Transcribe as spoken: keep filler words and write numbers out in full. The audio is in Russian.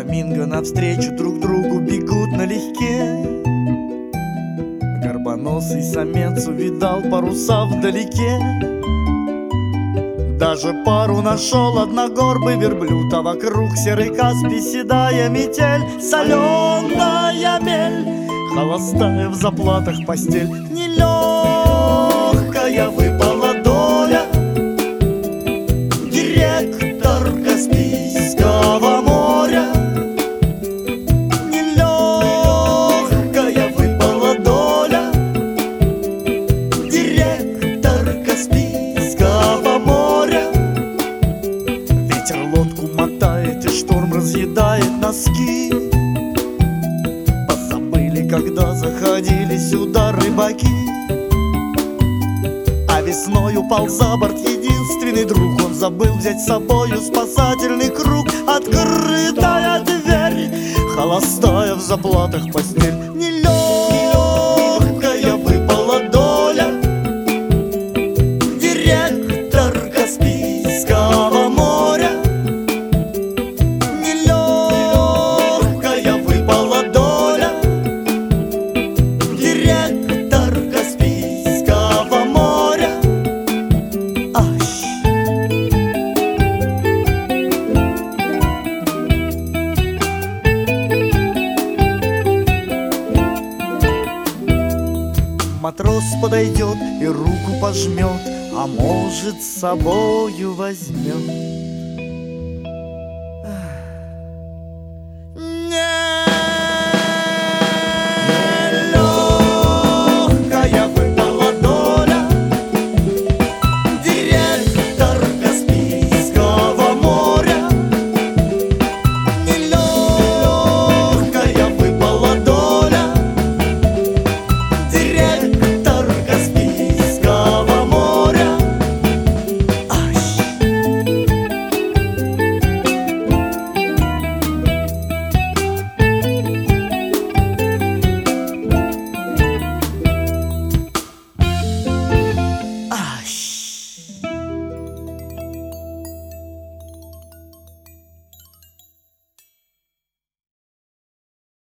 фламинго навстречу друг другу бегут налегке. Горбоносый самец увидал паруса вдалеке. Даже пару нашел одногорбый верблюд, а вокруг серый Каспий, седая метель, соленая мель, холостая в заплатах постель. Нелегкая выпала доля, директор Каспийского моря. Нелегкая выпала доля, директор Каспийского моря. Ветер лодку мотает, и шторм разъедает носки. Позабыли, когда заходили сюда рыбаки. А весной упал за борт единственный друг. Он забыл взять с собою спасательный круг. Открытая дверь, холостая в заплатах постель. Нелегкая выпала доля, директор Каспийского моря. Нелегкая выпала доля, директор Каспийского моря. Ай. Матрос подойдет и руку пожмет, а может, с собою возьмет.